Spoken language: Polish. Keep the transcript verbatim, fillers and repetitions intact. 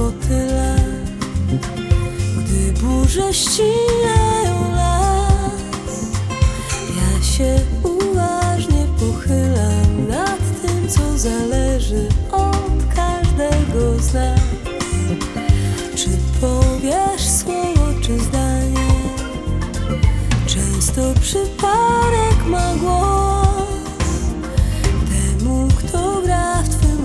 złoty las. Gdy burze ścinają las, ja się uważnie pochylam nad tym, co zależy od każdego z nas. Czy powiesz słowo, czy zdanie? Często przypadek ma głos.